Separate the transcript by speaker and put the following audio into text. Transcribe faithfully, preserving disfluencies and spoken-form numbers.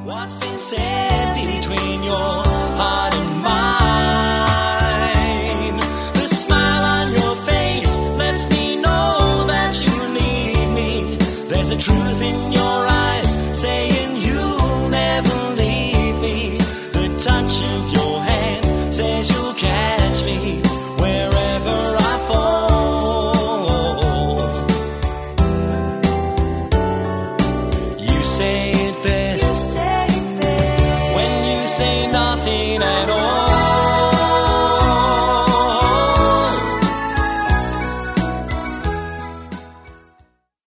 Speaker 1: What's been said between your heart and mine? The smile on your face lets me know that you need me. There's a truth in your